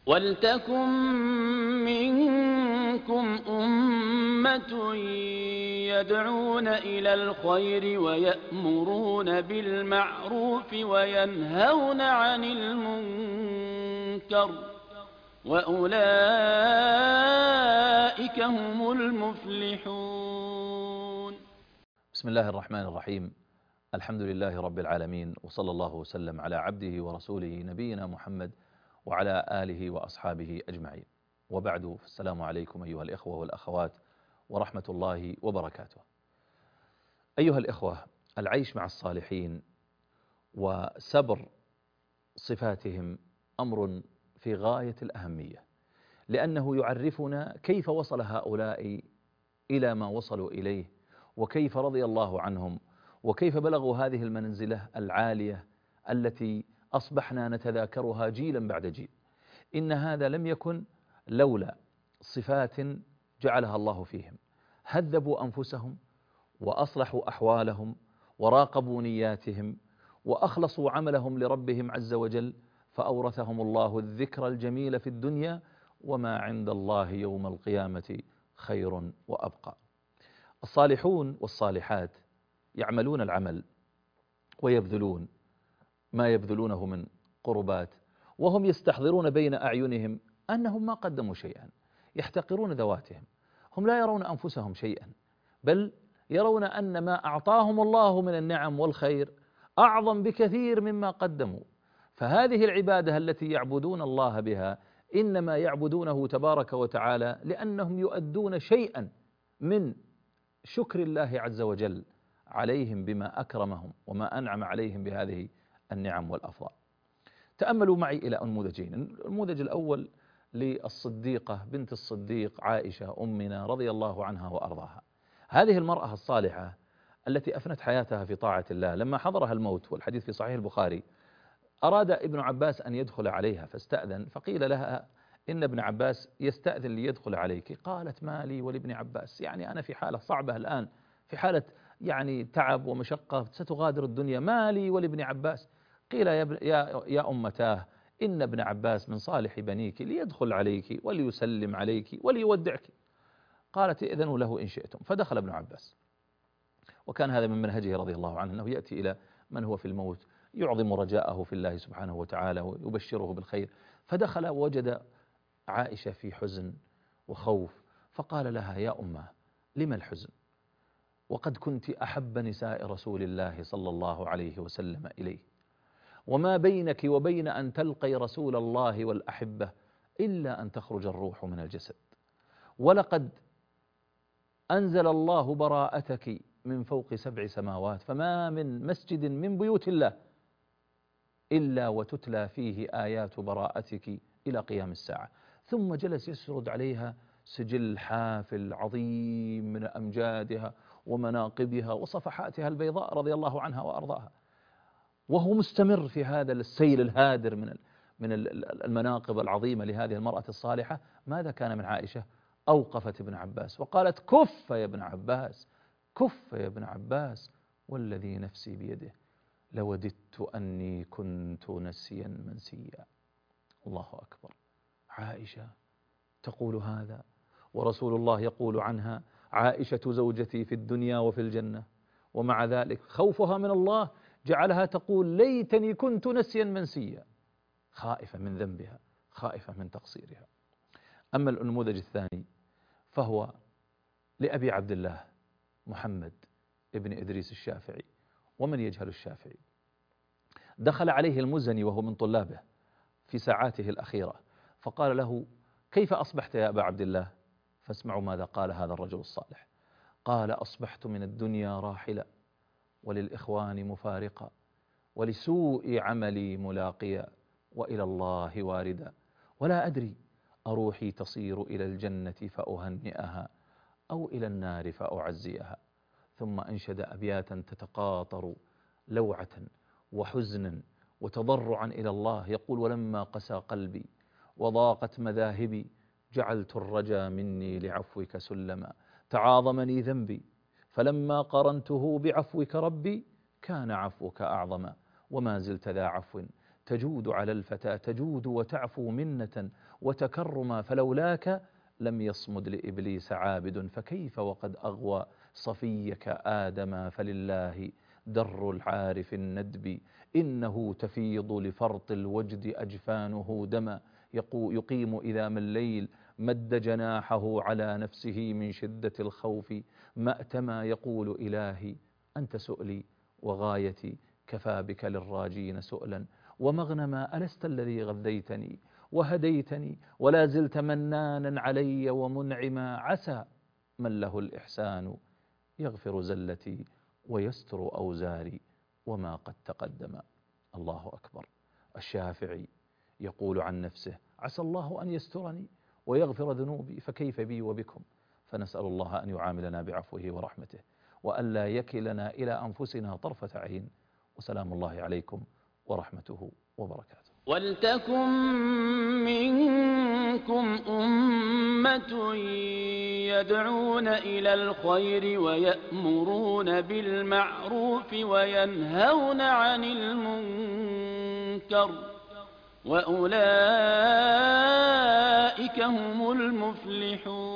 ولتكن منكم أمة يدعون إلى الخير ويأمرون بالمعروف وينهون عن المنكر وأولئك هم المفلحون. بسم الله الرحمن الرحيم. الحمد لله رب العالمين، وصلى الله وسلم على عبده ورسوله نبينا محمد وعلى آله وأصحابه أجمعين، وبعد، فالسلام عليكم أيها الإخوة والأخوات ورحمة الله وبركاته. أيها الإخوة، العيش مع الصالحين وسبر صفاتهم أمر في غاية الأهمية، لأنه يعرفنا كيف وصل هؤلاء إلى ما وصلوا إليه، وكيف رضي الله عنهم، وكيف بلغوا هذه المنزلة العالية التي أصبحنا نتذاكرها جيلا بعد جيل. إن هذا لم يكن لولا صفات جعلها الله فيهم. هذبوا أنفسهم وأصلحوا أحوالهم وراقبوا نياتهم وأخلصوا عملهم لربهم عز وجل، فأورثهم الله الذكر الجميل في الدنيا، وما عند الله يوم القيامة خير وأبقى. الصالحون والصالحات يعملون العمل ويبذلون ما يبذلونه من قربات، وهم يستحضرون بين أعينهم أنهم ما قدموا شيئا، يحتقرون ذواتهم، هم لا يرون أنفسهم شيئا، بل يرون أن ما أعطاهم الله من النعم والخير أعظم بكثير مما قدموا. فهذه العبادة التي يعبدون الله بها إنما يعبدونه تبارك وتعالى لأنهم يؤدون شيئا من شكر الله عز وجل عليهم بما أكرمهم وما أنعم عليهم بهذه النعم والأفضال. تأملوا معي إلى نموذجين. النموذج الأول للصديقة بنت الصديق عائشة أمنا رضي الله عنها وأرضاها. هذه المرأة الصالحة التي أفنت حياتها في طاعة الله، لما حضرها الموت، والحديث في صحيح البخاري، أراد ابن عباس أن يدخل عليها فاستأذن، فقيل لها إن ابن عباس يستأذن ليدخل عليك. قالت: ما لي ولابن عباس، يعني أنا في حالة صعبة الآن، في حالة يعني تعب ومشقة، ستغادر الدنيا، ما لي ولابن عباس. قيل: يا أمتاه، إن ابن عباس من صالح بنيك ليدخل عليك وليسلم عليك وليودعك. قالت: ائذنوا له إن شئتم. فدخل ابن عباس، وكان هذا من منهجه رضي الله عنه، أنه يأتي إلى من هو في الموت يعظم رجاءه في الله سبحانه وتعالى ويبشره بالخير. فدخل ووجد عائشة في حزن وخوف، فقال لها: يا أمه، لما الحزن وقد كنت أحب نساء رسول الله صلى الله عليه وسلم إليه، وما بينك وبين أن تلقي رسول الله والأحبة إلا أن تخرج الروح من الجسد، ولقد أنزل الله براءتك من فوق 7 سماوات، فما من مسجد من بيوت الله إلا وتتلى فيه آيات براءتك إلى قيام الساعة. ثم جلس يسرد عليها سجل حافل عظيم من أمجادها ومناقبها وصفحاتها البيضاء رضي الله عنها وأرضاها، وهو مستمر في هذا السيل الهادر من المناقب العظيمة لهذه المرأة الصالحة. ماذا كان من عائشة؟ أوقفت ابن عباس وقالت: كف يا ابن عباس، كف يا ابن عباس، والذي نفسي بيده لوددت أني كنت نسيا منسيا. الله أكبر. عائشة تقول هذا، ورسول الله يقول عنها: عائشة زوجتي في الدنيا وفي الجنة، ومع ذلك خوفها من الله جعلها تقول: ليتني كنت نسيا منسيا، خائفة من ذنبها، خائفة من تقصيرها. أما النموذج الثاني فهو لأبي عبد الله محمد ابن إدريس الشافعي. ومن يجهل الشافعي؟ دخل عليه المزني وهو من طلابه في ساعاته الأخيرة، فقال له: كيف أصبحت يا أبا عبد الله؟ فاسمعوا ماذا قال هذا الرجل الصالح. قال: أصبحت من الدنيا راحلا، وللإخوان مفارقا، ولسوء عملي ملاقيا، وإلى الله واردا، ولا أدري أروحي تصير إلى الجنة فأهنئها أو إلى النار فأعزيها. ثم أنشد أبياتا تتقاطر لوعة وحزنا وتضرعا إلى الله، يقول: ولما قسى قلبي وضاقت مذاهبي جعلت الرجا مني لعفوك سلما، تعاظمني ذنبي فلما قرنته بعفوك ربي كان عفوك أعظما، وما زلت ذا عفو تجود على الفتى، تجود وتعفو منة وتكرما، فلولاك لم يصمد لإبليس عابد، فكيف وقد أغوى صفيك آدما. فلله در العارف الندب، إنه تفيض لفرط الوجد أجفانه دما. يقيم إذا ما الليل مد جناحه على نفسه من شدة الخوف مأتما، يقول إلهي أنت سؤلي وغايتي، كفى بك للراجين سؤلا ومغنما. ألست الذي غذيتني وهديتني ولا زلت منانا علي ومنعما، عسى من له الإحسان يغفر زلتي ويستر أوزاري وما قد تقدم. الله أكبر. الشافعي يقول عن نفسه عسى الله أن يسترني ويغفر ذنوبي، فكيف بي وبكم؟ فنسأل الله أن يعاملنا بعفوه ورحمته، وأن لا يكلنا إلى أنفسنا طرفة عين. وسلام الله عليكم ورحمته وبركاته. ولتكن منكم أمة يدعون إلى الخير ويأمرون بالمعروف وينهون عن المنكر، وأولئك هم المفلحون.